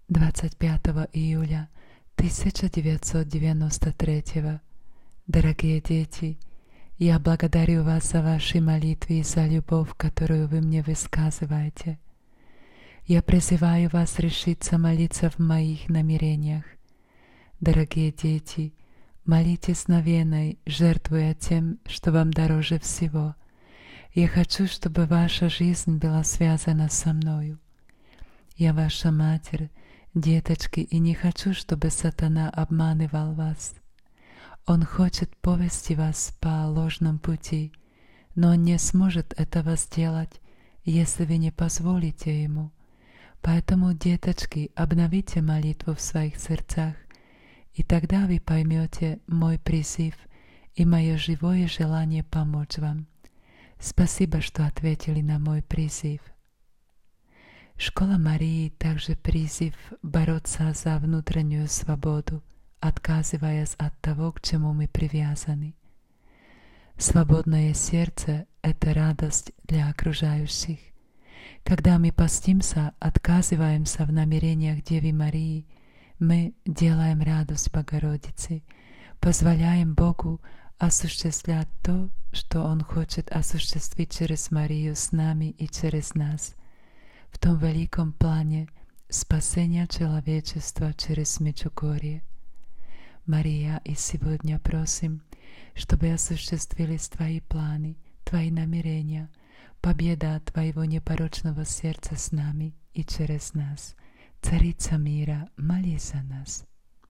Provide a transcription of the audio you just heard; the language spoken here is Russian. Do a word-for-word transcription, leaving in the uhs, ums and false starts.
двадцать пятого июля тысяча девятьсот девяносто третьего. Дорогие дети, я благодарю вас за ваши молитвы и за любовь, которую вы мне высказываете. Я призываю вас решиться молиться в моих намерениях. Дорогие дети, молитесь новеной, жертвуя тем, что вам дороже всего. Я хочу, чтобы ваша жизнь была связана со мною. Я ваша матерь, деточки, и не хочу, чтобы сатана обманывал вас. Он хочет повести вас по ложному пути, но он не сможет этого сделать, если вы не позволите ему. Поэтому, деточки, обновите молитву в своих сердцах, и тогда вы поймете мой призыв и мое живое желание помочь вам. Спасибо, что ответили на мой призыв. Школа Марии также призыв бороться за внутреннюю свободу, отказываясь от того, к чему мы привязаны. Свободное сердце – это радость для окружающих. Когда мы постимся, отказываемся в намерениях Девы Марии, мы делаем радость Богородице, позволяем Богу осуществлять то, что Он хочет осуществить через Марию с нами и через нас, в том великом плане спасения человечества через Меджугорье. Мария, и сегодня просим, чтобы осуществились Твои планы, Твои намерения, победа Твоего непорочного сердца с нами и через нас. Царица мира, молись за нас.